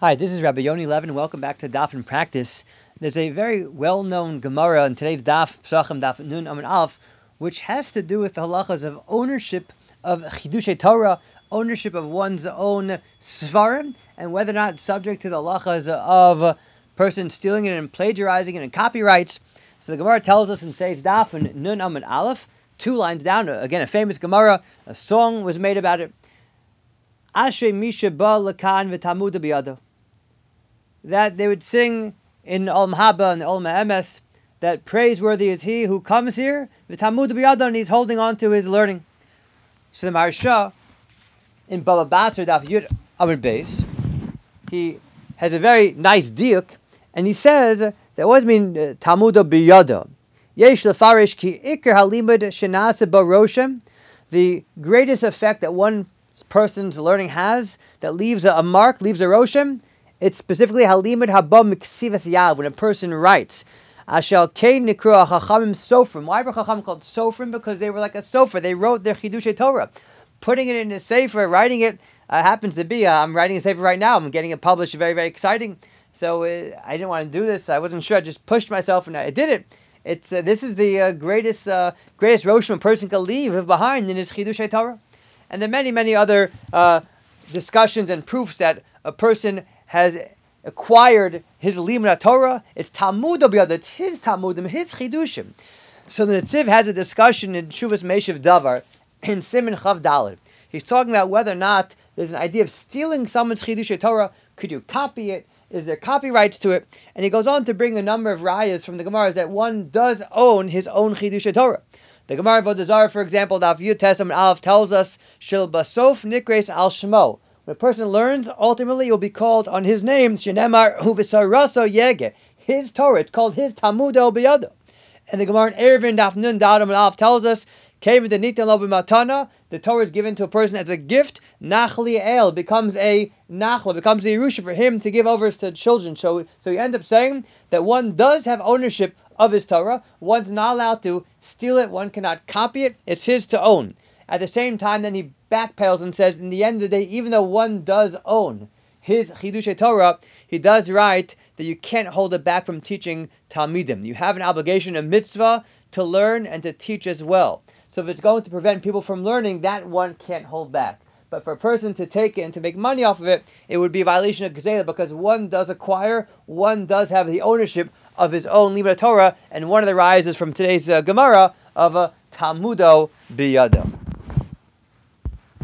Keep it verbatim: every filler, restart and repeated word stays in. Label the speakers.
Speaker 1: Hi, this is Rabbi Yoni Levin. Welcome back to Daf in Practice. There's a very well-known Gemara in today's Daf, Psachim Daf Nun Amud Aleph, which has to do with the halachas of ownership of Chidushei Torah, ownership of one's own Svarim, and whether or not it's subject to the halachas of a person stealing it and plagiarizing it and copyrights. So the Gemara tells us in today's Daf in Nun Amud Aleph, two lines down, again a famous Gemara, a song was made about it. Ashrei Misha Ba Lakan V'Tamuda Biyado. That they would sing in Olam Haba and Olam Emes that praiseworthy is he who comes here, v'tamud b'yado, and he's holding on to his learning. So the Maharsha in Baba Basra Daf Yud Amud Beis, he has a very nice diuk, and he says that what does it mean uh, tamuda b'yado? Yesh lefarish ki ikar halimud shenase baroshem. The greatest effect that one person's learning has that leaves a, a mark, leaves a roshem. It's specifically halimud haba miksivas yav, when a person writes. Ashal kein nikra chachamim sofrim. Why were chachamim called sofrim? Because they were like a sofer. They wrote their chidushei Torah, putting it in a sefer, writing it. Uh, happens to be uh, I'm writing a sefer right now. I'm getting it published. Very very exciting. So uh, I didn't want to do this. I wasn't sure. I just pushed myself and I did it. It's uh, this is the uh, greatest uh, greatest roshim a person can leave behind in his chidushei Torah, and there are many many other uh, discussions and proofs that a person has acquired his limud Torah. It's Talmud B'yado. It's his Talmudim, his Chidushim. So the Netziv has a discussion in Shuvas Meishav Davar in Siman Chav Daled. He's talking about whether or not there's an idea of stealing someone's Chidushei Torah. Could you copy it? Is there copyrights to it? And he goes on to bring a number of rayas from the Gemara that one does own his own Chidushei Torah. The Gemara of Avodah Zarah, for example, Daf Yud Tesam Aleph tells us, Shel Basof Nikres Al Shemo. When a person learns, ultimately he will be called on his name, Shenemar Huvisaraso Yege, his Torah. It's called his Talmud B'yado. And the Gemara in Eruvin Daf Nun Da'adam Aleph tells us, the Torah is given to a person as a gift. Nachli El becomes a nachla, becomes a yerusha for him to give over to children. So, so you end up saying that one does have ownership of his Torah. One's not allowed to steal it. One cannot copy it. It's his to own. At the same time, then he backpedals and says, in the end of the day, even though one does own his Chidushei Torah, he does write that you can't hold it back from teaching Talmidim. You have an obligation, a mitzvah, to learn and to teach as well. So if it's going to prevent people from learning, that one can't hold back. But for a person to take it and to make money off of it, it would be a violation of Gezeilah, because one does acquire, one does have the ownership of his own limud Torah, and one of the rises from today's uh, Gemara of a Talmudo B'yado.